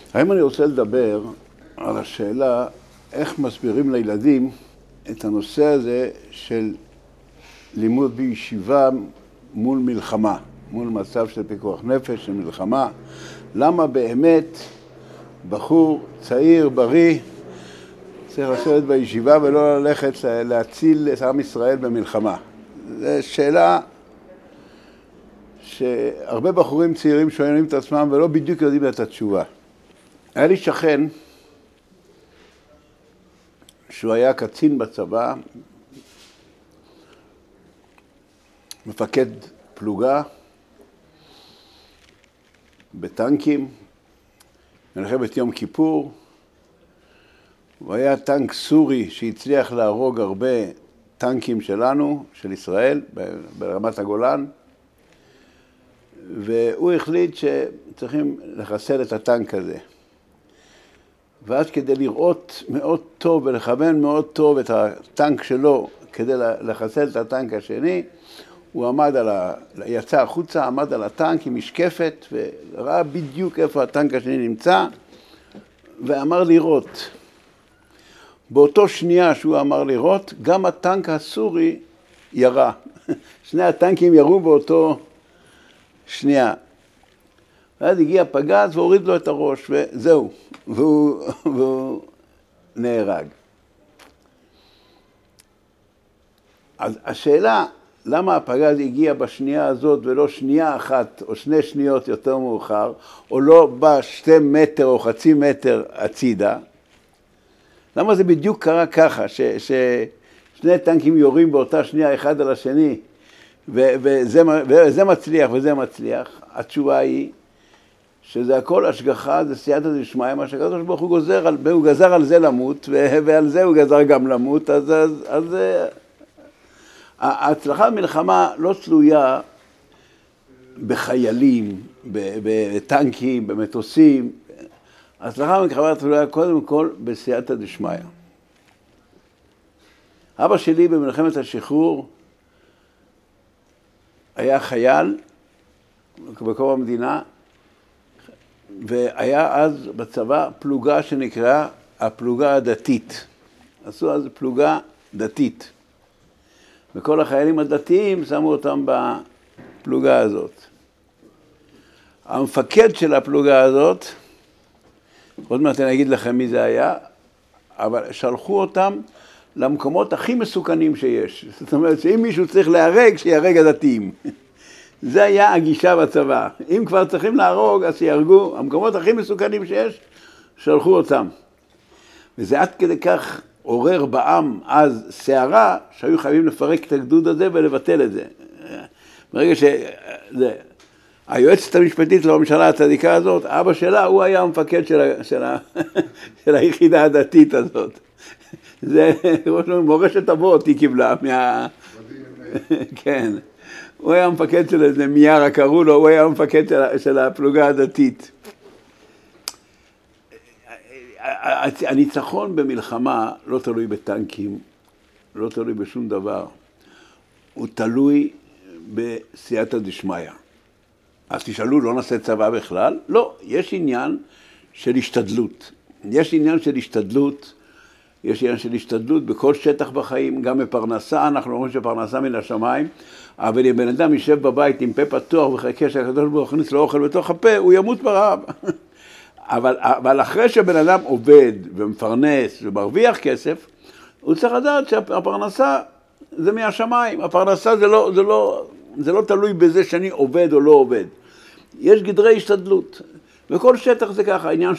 היום אני רוצה לדבר על השאלה איך מסבירים לילדים את הנושא הזה של לימוד בישיבה מול מלחמה, מול מצב של פיקוח נפש, של מלחמה. למה באמת בחור צעיר, בריא, צריך לשבת בישיבה ולא ללכת להציל את עם ישראל במלחמה? זו שאלה שהרבה בחורים צעירים שואלים את עצמם ולא בדיוק יודעים את התשובה. היה לי שכן שהוא היה קצין בצבא, מפקד פלוגה בטנקים, מלחמת יום כיפור. הוא היה טנק סורי שהצליח להרוג הרבה טנקים שלנו, של ישראל, ברמת הגולן, והוא החליט שצריכים לחסל את הטנק הזה. ואז כדי לראות מאוד טוב ולכוון מאוד טוב את הטנק שלו, כדי לחסל את הטנק השני, הוא עמד יצא החוצה, עמד על הטנק עם משקפת, וראה בדיוק איפה הטנק השני נמצא, ואמר לראות. באותו שנייה שהוא אמר לראות, גם הטנק הסורי ירה. שני הטנקים ירו באותו שנייה. ואז הגיע פגז והוריד לו את הראש, וזהו, והוא נהרג. אז השאלה, למה הפגז הגיע בשנייה הזאת ולא שנייה אחת או 2 שניות יותר מאוחר, או לא בא 2 מטר או חצי מטר הצידה? למה זה בדיוק קרה ככה, ששני טנקים יורים באותה שנייה אחד על השני, וזה מצליח וזה מצליח? התשובה היא שזה הכל השגחה, זה סייעתא דשמיא, מה שהקדוש ברוך הוא גזר על זה למות, ועל זה הוא גזר גם למות. אז ההצלחה במלחמה לא תלויה בחיילים, בטנקים, במטוסים. ההצלחה במלחמה תלויה קודם כל בסייעתא דשמיא. אבא שלי במלחמת השחרור היה חייל בקום המדינה, והיה אז בצבא פלוגה שנקראה הפלוגה הדתית. עשו אז פלוגה דתית. וכל החיילים הדתיים שמו אותם בפלוגה הזאת. המפקד של הפלוגה הזאת, עוד מעט אני אגיד לכם מי זה היה, אבל שלחו אותם למקומות הכי מסוכנים שיש. זאת אומרת שאם מישהו צריך להרג, שיהרג הדתיים. זה היה הגישה בצבא. אם כבר צריכים להרוג, אז שיהרגו. המקומות הכי מסוכנים שיש, שלחו אותם. וזה עד כדי כך עורר בעם אז סערה, שהיו חייבים לפרק את הגדוד הזה ולבטל את זה. ברגע היועצת המשפטית של הממשלה הצדיקה הזאת, אבא שלה, הוא היה המפקד של היחידה הדתית הזאת. זה מורשת אבות היא קיבלה כן. הוא היה המפקד של איזה מיארה קראו לו, הוא היה המפקד של הפלוגה הדתית. הניצחון במלחמה לא תלוי בטנקים, לא תלוי בשום דבר. הוא תלוי בסייעתא דשמיא. אז תשאלו, לא נעשה צבא בכלל? לא, יש עניין של השתדלות. יש עניין של השתדלות בכל שטח בחיים, גם בפרנסה. אנחנו אומרים שפרנסה מן השמיים, אבל אם בן אדם יישב בבית עם פה פתוח וחכה שהקדוש ברוך הוא יכניס לו אוכל בתוך הפה, הוא ימות ברעב. אבל אחרי שבן אדם עובד ומפרנס ומרוויח כסף, הוא צריך לדעת שהפרנסה זה מהשמיים. הפרנסה זה לא תלוי בזה שאני עובד או לא עובד. יש גדרי השתדלות. וכל שטח זה ככה, עניין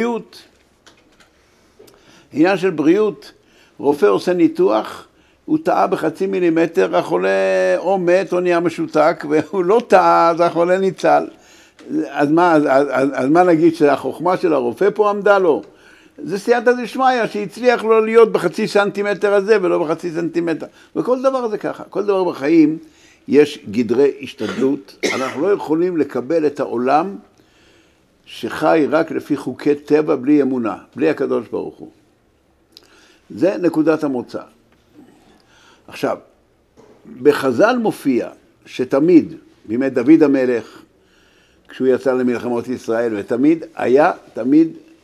של בריאות. רופא עושה ניתוח, הוא טעה ב0.5 מילימטר, החולה או מת או נהיה משותק, והוא לא טעה, אז החולה ניצל. אז מה נגיד שהחוכמה של הרופא פה עמדה לו? זה סייעתא דשמיא, שהצליח לו להיות ב0.5 סנטימטר הזה ולא ב0.5 סנטימטר. וכל דבר זה ככה, כל דבר בחיים יש גדרי השתדלות. אנחנו לא יכולים לקבל את העולם שחי רק לפי חוקי טבע בלי אמונה, בלי הקדוש ברוך הוא. זה נקודת המוצא. עכשיו, בחז"ל מופיע שתמיד, בימי דוד המלך, כשהוא יצא למלחמות ישראל, ותמיד היה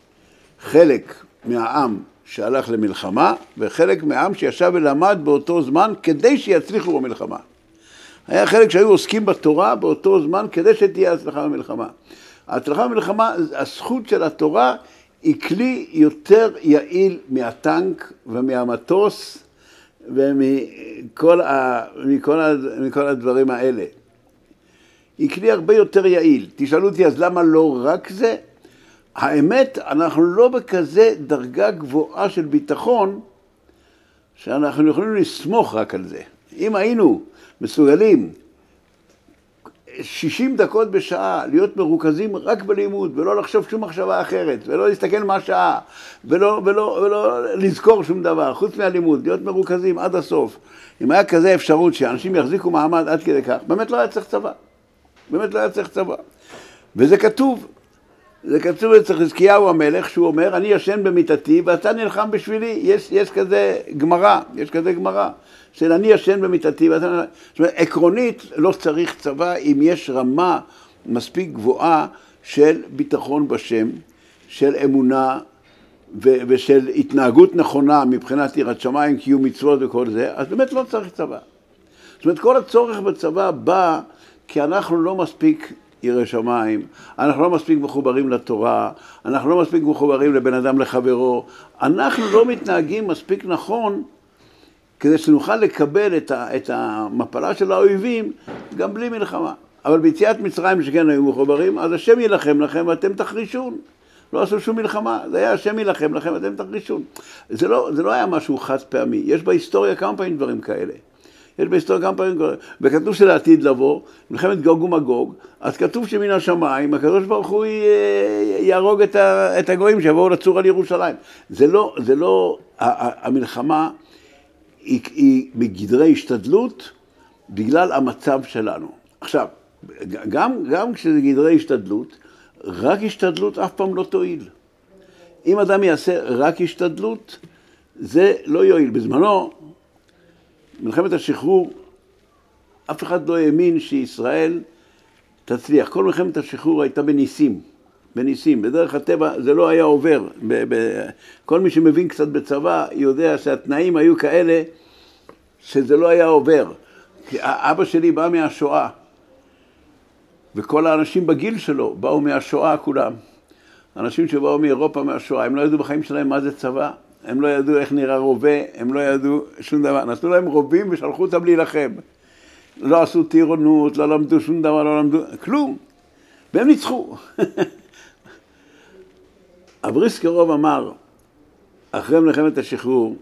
חלק מהעם שהלך למלחמה, וחלק מהעם שישב ולמד באותו זמן כדי שיצליחו במלחמה. היה חלק שהיו עוסקים בתורה באותו זמן כדי שתהיה הצלחה במלחמה. ההצלחה במלחמה, הזכות של התורה היא כלי יותר יעיל מהטנק ומהמטוס ומכל הדברים האלה. היא כלי הרבה יותר יעיל. תשאלו אותי, אז למה לא רק זה? האמת, אנחנו לא בכזה דרגה גבוהה של ביטחון, שאנחנו יכולים לסמוך רק על זה. אם היינו מסוגלים 60 דקות בשעה להיות מרוכזים רק בלימוד, ולא לחשוב שום מחשבה אחרת, ולא להסתכל מה שעה, ולא לזכור שום דבר, חוץ מהלימוד, להיות מרוכזים עד הסוף. אם היה כזה אפשרות שאנשים יחזיקו מעמד עד כדי כך, באמת לא היה צריך צבא. באמת לא היה צריך צבא. וזה כתוב. זה כתוב אצל חזקיהו המלך, שהוא אומר, אני ישן במיטתי ואתה נלחם בשבילי. יש כזה גמרא, של אני ישן במיטתי ואתה נלחם. זאת אומרת, עקרונית לא צריך צבא אם יש רמה מספיק גבוהה של ביטחון בשם, של אמונה ושל התנהגות נכונה מבחינת יראת שמיים, קיום מצוות וכל זה, אז באמת לא צריך צבא. זאת אומרת, כל הצורך בצבא בא כי אנחנו לא מספיק ירא שמיים, אנחנו לא מספיק מחוברים לתורה, אנחנו לא מספיק מחוברים לבן אדם לחברו, אנחנו לא מתנהגים מספיק נכון כדי שנוכל לקבל את המפלה של האויבים גם בלי מלחמה. אבל ביציאת מצרים שכן היו מחוברים, אז השם ילחם לכם ואתם תחרישון. לא עשו שום מלחמה, זה היה השם ילחם לכם ואתם תחרישון. זה לא היה משהו חד פעמי, יש בהיסטוריה כמה פעמים דברים כאלה. יש בהיסטוריה כמה פעמים, וכתוב שלעתיד לבוא, מלחמת גוג ומגוג, אז כתוב שמן השמיים, הקדוש ברוך הוא יהרוג את הגויים שיבואו לצור על ירושלים. זה לא, המלחמה היא בגדרי השתדלות, בגלל המצב שלנו. עכשיו, גם כשזה גדרי השתדלות, רק השתדלות אף פעם לא תועיל. אם אדם יעשה רק השתדלות, זה לא יועיל. בזמנו, מלחמת השחרור, אף אחד לא האמין שישראל תצליח. כל מלחמת השחרור הייתה בניסים. בדרך הטבע זה לא היה עובר. כל מי שמבין קצת בצבא יודע שהתנאים היו כאלה שזה לא היה עובר. כי אבא שלי בא מהשואה, וכל האנשים בגיל שלו באו מהשואה כולם. אנשים שבאו מאירופה מהשואה, הם לא ידעו בחיים שלהם מה זה צבא. הם לא ידעו איך נראה רובה, הם לא ידעו שום דבר. נתנו להם רובים ושלחו אותם להילחם. לא עשו טירונות, לא למדו שום דבר, לא למדו, כלום. והם ניצחו. הבריסקרוב אמר, אחרי מלחמת השחרור,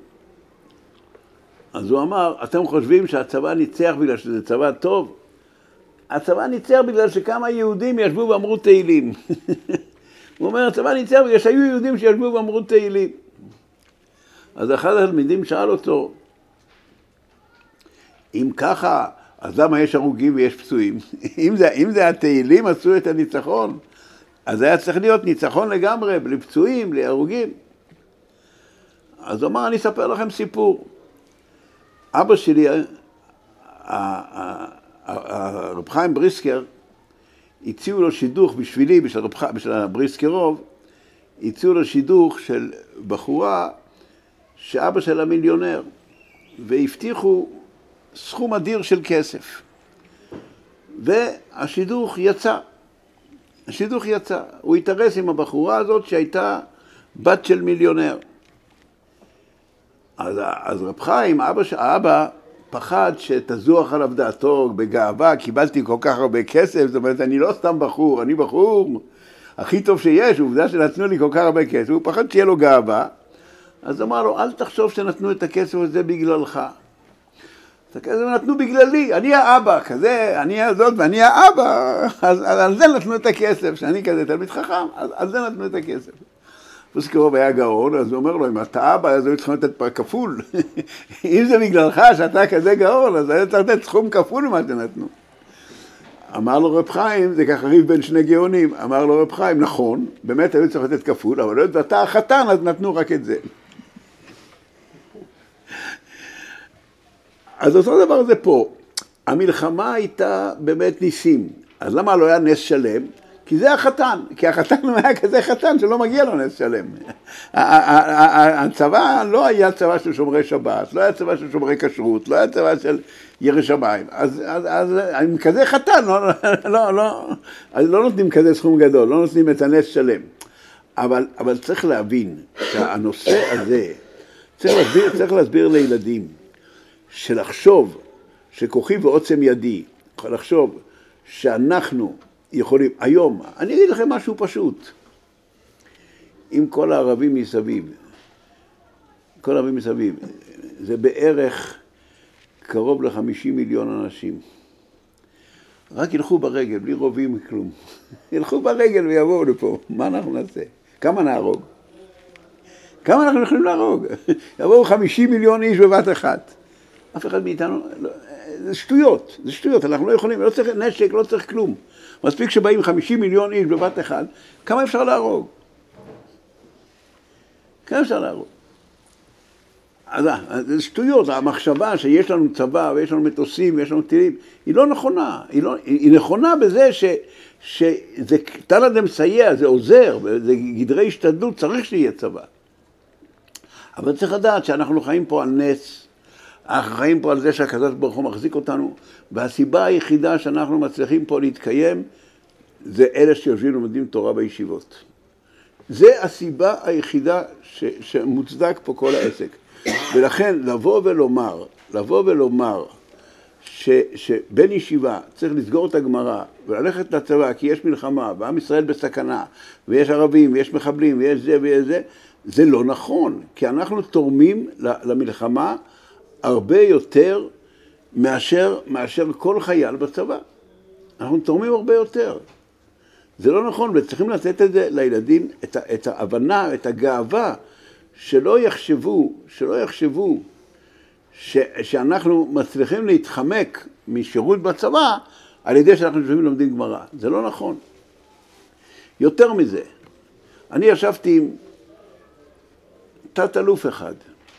אז הוא אמר, אתם חושבים שהצבא ניצח בגלל שזה צבא טוב? הצבא ניצח בגלל שכמה יהודים ישבו ואמרו תהילים. הוא אומר, הצבא ניצח בגלל שהיו יהודים שישבו ואמרו תהילים. אז אחד התלמידים שאל אותו, אם ככה, אז למה יש הרוגים ויש פצועים? אם זה התהילים עשו את הניצחון, אז היה צריך להיות ניצחון לגמרי, לפצועים, להרוגים. אז הוא אמר, אני אספר לכם סיפור. אבא שלי, הרב חיים בריסקר, הציעו לו שידוך בשבילי, בשביל הבריסקרוב, הציעו לו שידוך של בחורה, שאבא שלה מיליונר, והבטיחו סכום אדיר של כסף. והשידוך יצא. הוא התארס עם הבחורה הזאת שהייתה בת של מיליונר. אז רב חיים, האבא פחד שתזוח עליו דעתו בגאווה, קיבלתי כל כך הרבה כסף, זאת אומרת, אני לא סתם בחור, אני בחור הכי טוב שיש, עובדה שנתנו לי כל כך הרבה כסף, הוא פחד שיהיה לו גאווה, אז אמר לו, אל תחשוב שנתנו את הכסף הזה בגללך. את הכסף נתנו בגללי, אני האבא, כזה, אני הזאת ואני האבא, אז על זה נתנו את הכסף, שאני כזה תלמיד חכם, אז על זה נתנו את הכסף. בריסקרוב היה גאון, אז הוא אומר לו, אם אתה אבא, אז הוא צריך לתת כפול. אם זה בגללך שאתה כזה גאון, אז היה צריך לתת סכום כפול ממה שנתנו. אמר לו רב חיים, זה ככה ריב בין שני גאונים, אמר לו רב חיים, נכון, באמת היו צריך לתת כפול, אבל לא, ואתה החתן, אז נתנו רק את זה. אז אותו דבר זה פה. המלחמה הייתה באמת ניסים. אז למה לא היה נס שלם? כי זה החתן, כי החתן היה כזה חתן שלא מגיע לו נס שלם. הצבא לא היה צבא של שומרי שבת, לא היה צבא של שומרי כשרות, לא היה צבא של ירא שמיים. אז עם כזה חתן, לא נותנים כזה סכום גדול, לא נותנים את הנס שלם. אבל צריך להבין שהנושא הזה, צריך להסביר לילדים, שלחשוב שכוחי ועוצם ידי, לחשוב שאנחנו יכולים, היום, אני אגיד לכם משהו פשוט, עם כל הערבים מסביב, זה בערך קרוב ל50 מיליון אנשים. רק ילכו ברגל, בלי רובים וכלום. ילכו ברגל ויבואו לפה. מה אנחנו נעשה? כמה נהרוג? כמה אנחנו יכולים להרוג? יבואו 50 מיליון איש בבת אחת. אף אחד מאיתנו, זה שטויות, אנחנו לא יכולים, לא צריך נשק, לא צריך כלום. מספיק שבאים 50 מיליון איש בבת אחת, כמה אפשר להרוג? כמה אפשר להרוג? אז זה שטויות, המחשבה שיש לנו צבא ויש לנו מטוסים ויש לנו טילים, היא לא נכונה. היא נכונה בזה שזה קטן אדם מסייע, זה עוזר, זה גדרי השתדלות, צריך שיהיה צבא. אבל צריך לדעת שאנחנו חיים פה על נס, אנחנו חיים פה על זה שהקדוש ברוך הוא מחזיק אותנו, והסיבה היחידה שאנחנו מצליחים פה להתקיים, זה אלה שיושבים ולומדים תורה בישיבות. זה הסיבה היחידה שמוצדק פה כל העסק. ולכן לבוא ולומר שבן ישיבה צריך לסגור את הגמרא וללכת לצבא כי יש מלחמה ועם ישראל בסכנה ויש ערבים ויש מחבלים ויש זה ויש זה, זה לא נכון, כי אנחנו תורמים למלחמה הרבה יותר מאשר כל חייל בצבא. אנחנו תורמים הרבה יותר. זה לא נכון, וצריכים לתת את זה לילדים, את ההבנה, את הגאווה, שלא יחשבו שאנחנו מצליחים להתחמק משירות בצבא על ידי שאנחנו יושבים ולומדים גמרא. זה לא נכון. יותר מזה, אני ישבתי עם תת-אלוף אחד.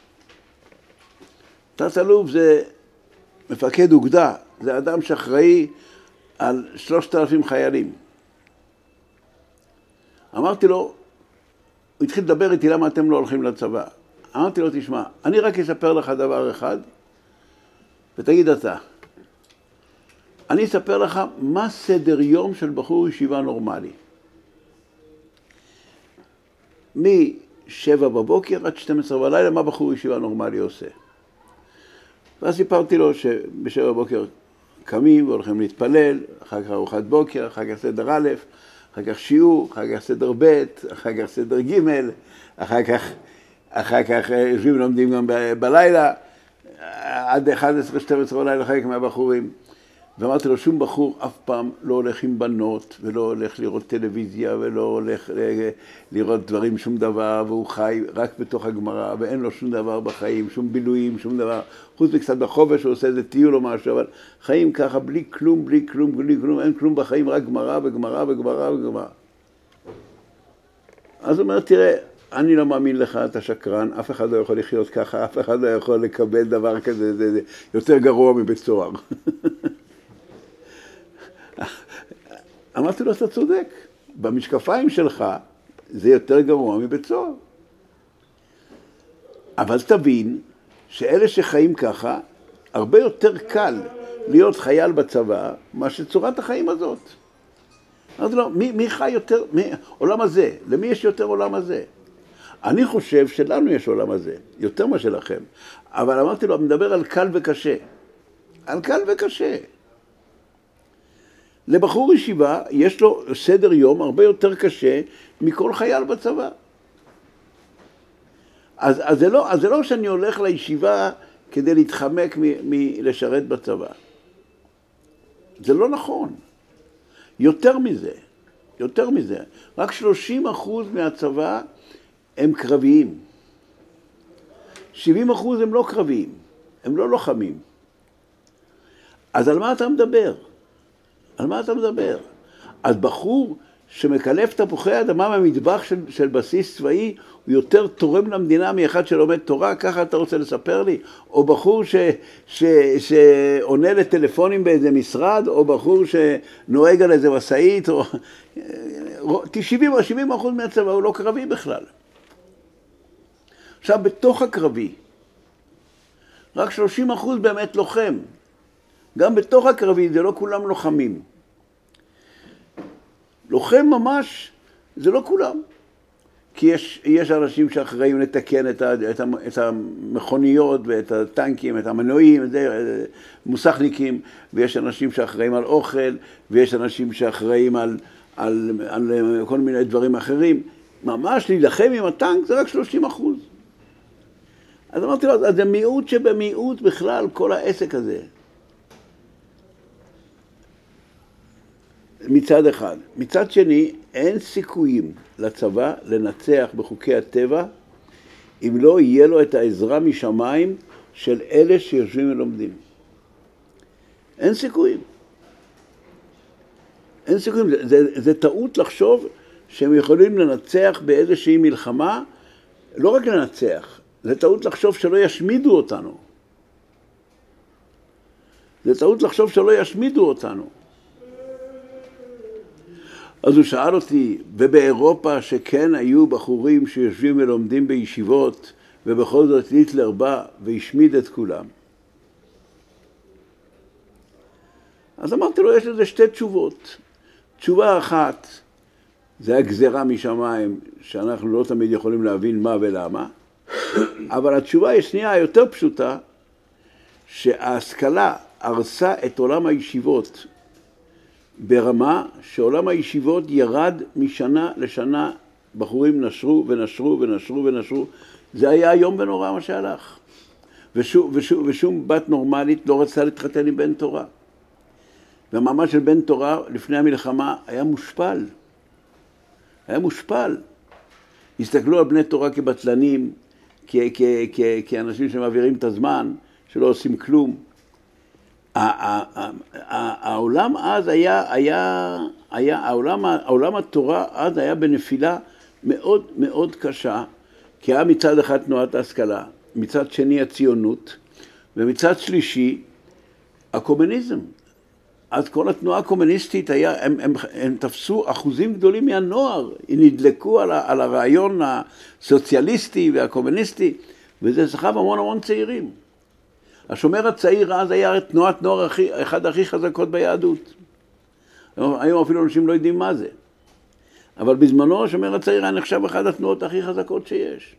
תת-אלוף זה מפקד אוגדה, זה אדם שאחראי על 3,000 חיילים. אמרתי לו, הוא התחיל לדבר איתי למה אתם לא הולכים לצבא. אמרתי לו, תשמע, אני רק אספר לך דבר אחד, ותגיד אתה. אני אספר לך מה סדר יום של בחור ישיבה נורמלי. מ-7 בבוקר עד 12 בלילה, מה בחור ישיבה נורמלי עושה. ואז סיפרתי לו שב-7 בבוקר קמים והולכים להתפלל, אחר כך ארוחת בוקר, אחר כך סדר א', אחר כך שיעור, אחר כך סדר ב', אחר כך סדר ג', אחר כך יושבים ולומדים גם בלילה, עד 11-12 בלילה חלק מהבחורים. ואמרתי לו, שום בחור אף פעם לא הולך עם בנות, ולא הולך לראות טלוויזיה, ולא הולך לראות דברים, שום דבר, והוא חי רק בתוך הגמרא, ואין לו שום דבר בחיים, שום בילויים, שום דבר. חוץ מקצת בחופש, הוא עושה איזה טיול או משהו, אבל חיים ככה בלי כלום, אין כלום בחיים, רק גמרא וגמרא. אז הוא אומר, תראה, אני לא מאמין לך, אתה שקרן, אף אחד לא יכול לחיות ככה, אף אחד לא יכול לקבל דבר כזה, זה יותר גרוע מבית סוהר. אמרתי לו, אתה צודק, במשקפיים שלך זה יותר גרוע מבית סוהר. אבל תבין שאלה שחיים ככה, הרבה יותר קל להיות חייל בצבא, מה שצורת החיים הזאת. אמרתי לו, מי חי יותר, עולם הזה? למי יש יותר עולם הזה? אני חושב שלנו יש עולם הזה, יותר מה שלכם. אבל אמרתי לו, אני מדבר על קל וקשה. על קל וקשה. לבחור ישיבה יש לו סדר יום הרבה יותר קשה מכל חייל בצבא. אז זה לא שאני הולך לישיבה כדי להתחמק מלשרת בצבא. זה לא נכון. יותר מזה. רק 30% מהצבא הם קרביים. 70% הם לא קרביים, הם לא לוחמים. אז על מה אתה מדבר? אז בחור שמקלף תפוחי אדמה במטבח של בסיס צבאי, הוא יותר תורם למדינה מאחד שלומד תורה, ככה אתה רוצה לספר לי? או בחור שעונה לטלפונים באיזה משרד, או בחור שנוהג על איזה מסעית, או 70% מהצבא הוא לא קרבי בכלל. עכשיו, בתוך הקרבי, רק 30% באמת לוחם. גם בתוך הקרבי זה לא כולם לוחמים. לוחם ממש זה לא כולם. כי יש אנשים שאחראים לתקן את המכוניות ואת הטנקים, את המנועים, מוסכניקים, ויש אנשים שאחראים על אוכל, ויש אנשים שאחראים על כל מיני דברים אחרים. ממש להילחם עם הטנק זה רק 30%. אז אמרתי לו, אז זה מיעוט שבמיעוט בכלל כל העסק הזה. מצד אחד. מצד שני, אין סיכויים לצבא לנצח בחוקי הטבע אם לא יהיה לו את העזרה משמיים של אלה שיושבים ולומדים. אין סיכויים. אין סיכויים. זה טעות לחשוב שהם יכולים לנצח באיזושהי מלחמה, לא רק לנצח, זה טעות לחשוב שלא ישמידו אותנו. זה טעות לחשוב שלא ישמידו אותנו. אז הוא שאל אותי, ובאירופה שכן היו בחורים שיושבים ולומדים בישיבות, ובכל זאת היטלר בא והשמיד את כולם. אז אמרתי לו, יש לזה שתי תשובות. תשובה אחת, זה הגזרה משמיים, שאנחנו לא תמיד יכולים להבין מה ולמה. אבל התשובה השנייה היותר פשוטה, שההשכלה הרסה את עולם הישיבות, ברמה שעולם הישיבות ירד משנה לשנה, בחורים נשרו ונשרו ונשרו ונשרו. זה היה היום ונורא מה שהלך. ושום בת נורמלית לא רצתה להתחתן עם בן תורה. והמעמד של בן תורה לפני המלחמה היה מושפל. היה מושפל. הסתכלו על בני תורה כבטלנים, כאנשים שמעבירים את הזמן, שלא עושים כלום. העולם אז העולם התורה אז היה בנפילה מאוד מאוד קשה, כי היה מצד אחד תנועת ההשכלה, מצד שני הציונות, ומצד שלישי הקומוניזם. אז כל התנועה הקומוניסטית הם תפסו אחוזים גדולים מהנוער, נדלקו על הרעיון הסוציאליסטי והקומוניסטי, וזה סחב המון צעירים. השומר הצעיר אז היה תנועת נוער אחד הכי חזקות ביהדות. היום אפילו אנשים לא יודעים מה זה. אבל בזמנו השומר הצעיר היה נחשב אחד התנועות הכי חזקות שיש.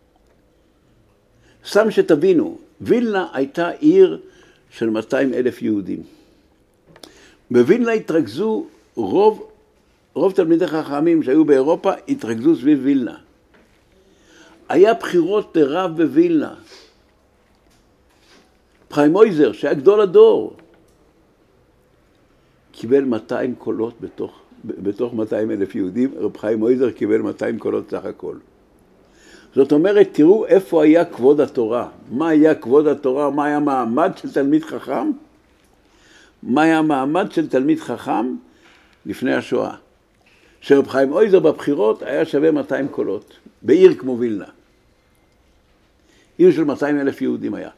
סתם שתבינו, וילנה הייתה עיר של 200,000 יהודים. בווילנה התרכזו רוב תלמידי חכמים שהיו באירופה התרכזו סביב וילנה. היה בחירות לרב בווילנה. פריימויזר, שהיה גדול הדור, קיבל 200 קולות בתוך 200,000 יהודים, רב פריימויזר קיבל 200 קולות סך הכל. זאת אומרת, תראו איפה היה כבוד התורה. מה היה כבוד התורה? מה היה מעמד של תלמיד חכם? מה היה מעמד של תלמיד חכם לפני השואה? שרב פריימויזר בבחירות היה שווה 200 קולות, בעיר כמו וילנה. עיר של 200,000 יהודים היה.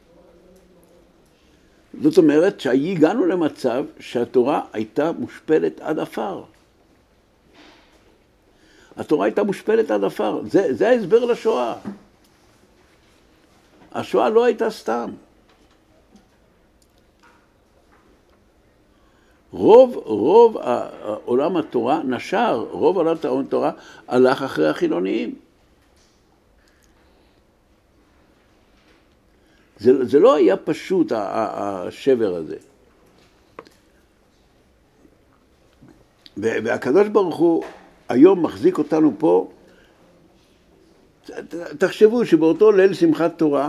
זאת אומרת שהגענו למצב שהתורה הייתה מושפלת עד אפר. התורה הייתה מושפלת עד אפר. זה ההסבר לשואה. השואה לא הייתה סתם. רוב עולם התורה נשר, רוב עולם התורה הלך אחרי החילוניים. זה לא היה פשוט השבר הזה. והקדוש ברוך הוא היום מחזיק אותנו פה. תחשבו שבאותו ליל שמחת תורה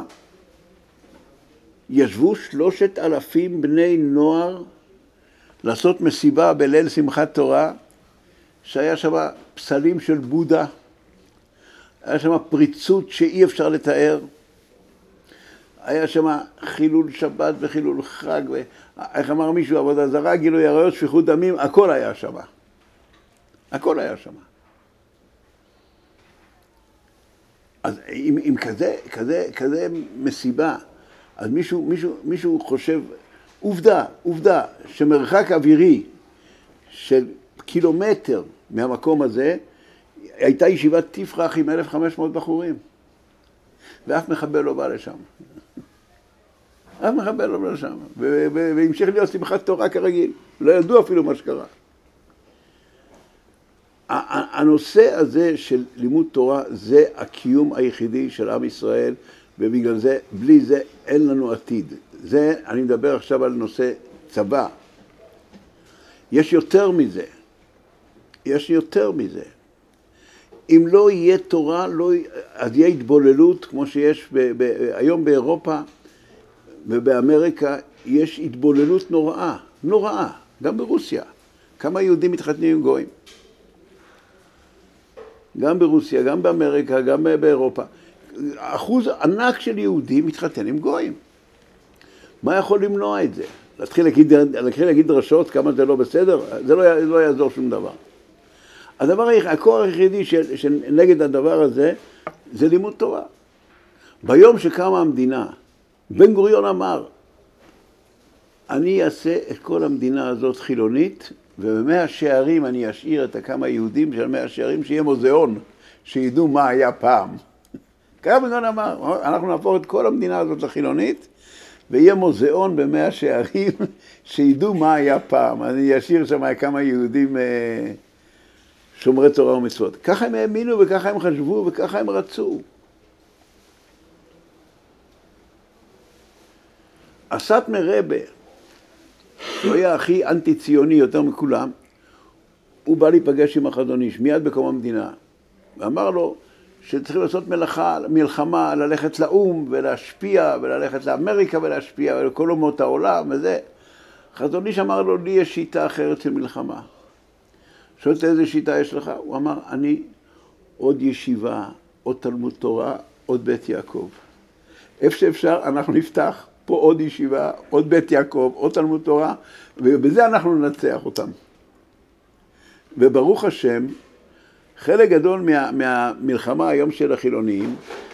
ישבו 3,000 בני נוער לעשות מסיבה בליל שמחת תורה, שהיה שם פסלים של בודה, היה שם פריצות שאי אפשר לתאר, היה שם חילול שבת וחילול חג, איך אמר מישהו, עבודה זרה, גילוי עריות, שפיכות דמים, הכל היה שם. הכל היה שם. אז עם כזה מסיבה, אז מישהו חושב, עובדה, שמרחק אווירי של קילומטר מהמקום הזה, הייתה ישיבת תפרח עם 1,500 בחורים. ואף מחבל לא בא לשם. אף מחבל לא בא לשם. והמשיך להיות שמחת תורה כרגיל. לא ידעו אפילו מה שקרה. הנושא הזה של לימוד תורה זה הקיום היחידי של עם ישראל, ובגלל זה, בלי זה אין לנו עתיד. זה, אני מדבר עכשיו על נושא צבא. יש יותר מזה. אם לא יהיה תורה, אז יהיה התבוללות, כמו שיש היום באירופה ובאמריקה, יש התבוללות נוראה, גם ברוסיה. כמה יהודים מתחתנים עם גויים? גם ברוסיה, גם באמריקה, גם באירופה. אחוז ענק של יהודים מתחתן עם גויים. מה יכול למנוע את זה? להתחיל להגיד דרשות כמה זה לא בסדר? זה לא יעזור שום דבר. הכוח היחידי שנגד הדבר הזה זה לימוד תורה. ביום שקמה המדינה, בן גוריון אמר, אני אעשה את כל המדינה הזאת חילונית, ובמאה שערים אני אשאיר את הכמה יהודים של 100 שערים, שיהיה מוזיאון, שידעו מה היה פעם. ככה בן גוריון אמר, אנחנו נהפוך את כל המדינה הזאת לחילונית, ויהיה מוזיאון ב100 שערים, שידעו מה היה פעם. אני אשאיר שם כמה יהודים שומרי תורה ומצוות. ככה הם האמינו וככה הם חשבו וככה הם רצו. הסאטמר רבה, שהוא היה הכי אנטי-ציוני יותר מכולם, הוא בא להיפגש עם החזון איש מיד בקום המדינה, ואמר לו שצריכים לעשות מלחמה, ללכת לאום ולהשפיע, וללכת לאמריקה ולהשפיע, ולכל אומות העולם וזה. החזון איש אמר לו, לי יש שיטה אחרת של מלחמה. שואלת איזה שיטה יש לך? הוא אמר, אני עוד ישיבה, עוד תלמוד תורה, עוד בית יעקב. איפה שאפשר, אנחנו נפתח פה עוד ישיבה, עוד בית יעקב, עוד תלמוד תורה, ובזה אנחנו ננצח אותם. וברוך השם, חלק גדול מהמלחמה היום של החילוניים,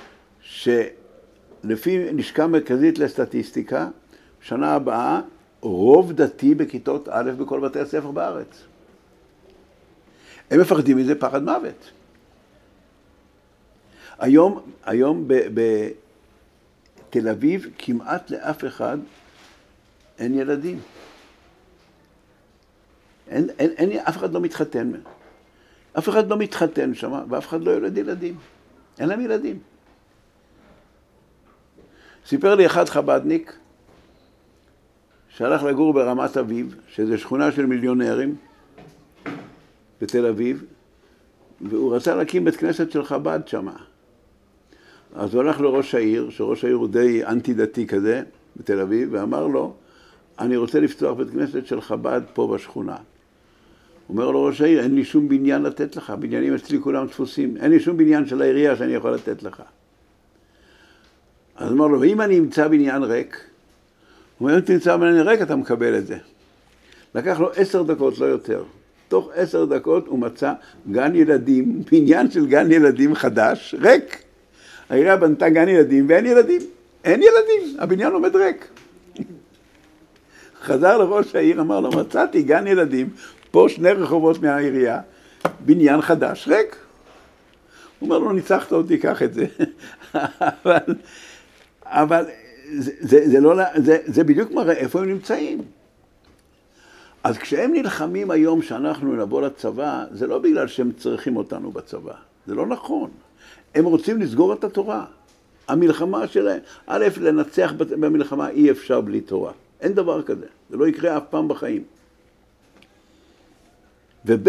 שלפי לשכה מרכזית לסטטיסטיקה, שנה הבאה, רוב דתי בכיתות א' בכל בתי הספר בארץ. הם מפחדים מזה פחד מוות. היום בתל אביב כמעט לאף אחד אין ילדים. אף אחד לא מתחתן. אף אחד לא מתחתן שם, ואף אחד לא יולד ילדים. אין להם ילדים. סיפר לי אחד חבדניק, שהלך לגור ברמת אביב, שזו שכונה של מיליונרים, בתל אביב, והוא רצה להקים בית כנסת של חב"ד שם. אז הוא הלך לראש העיר, שראש העיר הוא די אנטי-דתי כזה, בתל אביב, ואמר לו, אני רוצה לפתוח בית כנסת של חב"ד פה בשכונה. הוא אומר לו, ראש העיר, אין לי שום בניין לתת לך, בניינים אצלי כולם דפוסים, אין לי שום בניין של העירייה שאני יכול לתת לך. אז הוא אמר לו, ואם אני אמצא בניין ריק, הוא אומר, אם תמצא בניין ריק, אתה מקבל את זה. לקח לו 10 דקות, לא יותר. תוך 10 דקות הוא מצא גן ילדים, בניין של גן ילדים חדש, ריק. העירייה בנתה גן ילדים ואין ילדים. אין ילדים, הבניין עומד ריק. חזר לראש העיר, אמר לו, מצאתי גן ילדים, פה 2 רחובות מהעירייה, בניין חדש, ריק. הוא אומר לו, ניצחת אותי, קח את זה. אבל זה בדיוק מראה איפה הם נמצאים. אז כשהם נלחמים היום שאנחנו נבוא לצבא, זה לא בגלל שהם צריכים אותנו בצבא. זה לא נכון. הם רוצים לסגור את התורה. המלחמה שלהם, א', לנצח במלחמה אי אפשר בלי תורה. אין דבר כזה. זה לא יקרה אף פעם בחיים. וב',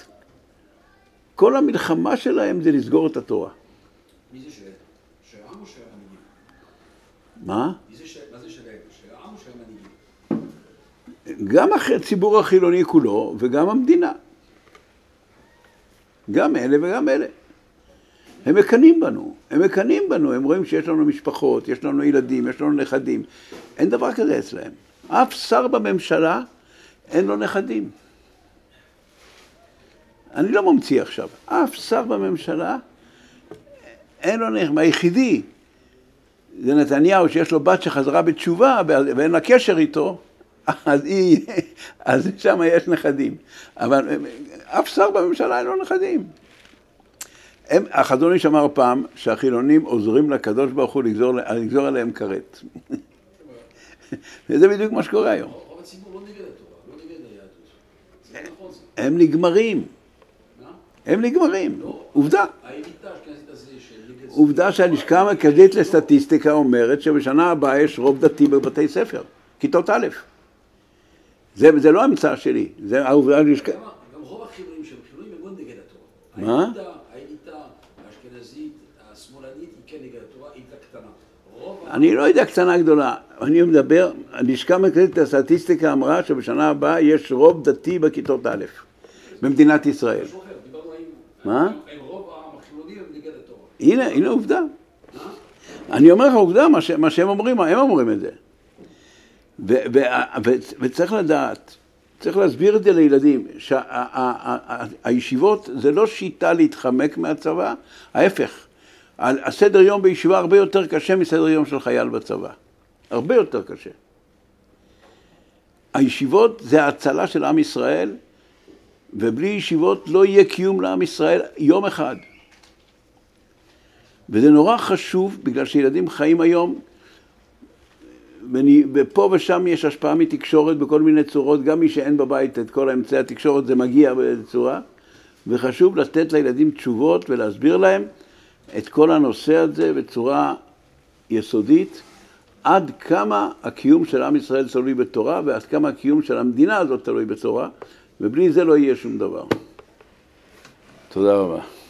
כל המלחמה שלהם זה לסגור את התורה. מי זה שלהם? שהעם או שהמנהיגים? מה? מה זה שלהם? שהעם או שהמנהיגים? גם הציבור החילוני כולו וגם המדינה. גם אלה וגם אלה. הם מקנים בנו, הם רואים שיש לנו משפחות, יש לנו ילדים, יש לנו נכדים. אין דבר כזה אצלהם. אף שר בממשלה אין לו נכדים. אני לא ממציא עכשיו. אף שר בממשלה, אין לו נחם. היחידי, זה נתניהו שיש לו בת שחזרה בתשובה ואין לה קשר איתו, אז שם יש נכדים. אבל אף שר בממשלה אין לו נכדים. החזון איש אמר פעם שהחילונים עוזרים לקדוש ברוך הוא לגזור עליהם כרת. וזה בדיוק מה שקורה היום. רוב הציבור לא נגד התורה, לא נגד היהדות. זה נכון זה. הם נגמרים. הם נגמרים. עובדה. האליטה האשכנזית הזה של נגד... עובדה שהלשכה המרכזית לסטטיסטיקה אומרת שבשנה הבאה יש רוב דתי בבתי ספר, כיתות א'. זה לא המצאה שלי. זה העובדה הלשכה. גם רוב החילונים שהם חילונים הם לא נגד התורה. מה? האליטה האשכנזית, השמאלנית, היא כן נגד התורה, היא קטנה. אני לא יודע קטנה גדולה, אני מדבר, הלשכה המרכזית לסטטיסטיקה אמרה שבשנה הבאה יש רוב דתי בכיתות א' במדינת ישראל. מה? רוב החילונים הם נגד התורה. הנה עובדה. אני אומר לך עובדה, מה שהם אומרים, הם אומרים את זה. וצריך לדעת, צריך להסביר את זה לילדים, שהישיבות זה לא שיטה להתחמק מהצבא, ההפך. הסדר יום בישיבה הרבה יותר קשה מסדר יום של חייל בצבא. הרבה יותר קשה. הישיבות זה ההצלה של עם ישראל, ובלי ישיבות לא יהיה קיום לעם ישראל יום אחד. וזה נורא חשוב, בגלל שילדים חיים היום, ופה ושם יש השפעה מתקשורת בכל מיני צורות, גם מי שאין בבית את כל האמצעי התקשורת, זה מגיע בצורה, וחשוב לתת לילדים תשובות ולהסביר להם את כל הנושא הזה בצורה יסודית, עד כמה הקיום של עם ישראל תלוי בתורה, ועד כמה הקיום של המדינה הזאת תלוי בתורה, ובלי זה לא יהיה שום דבר. תודה רבה.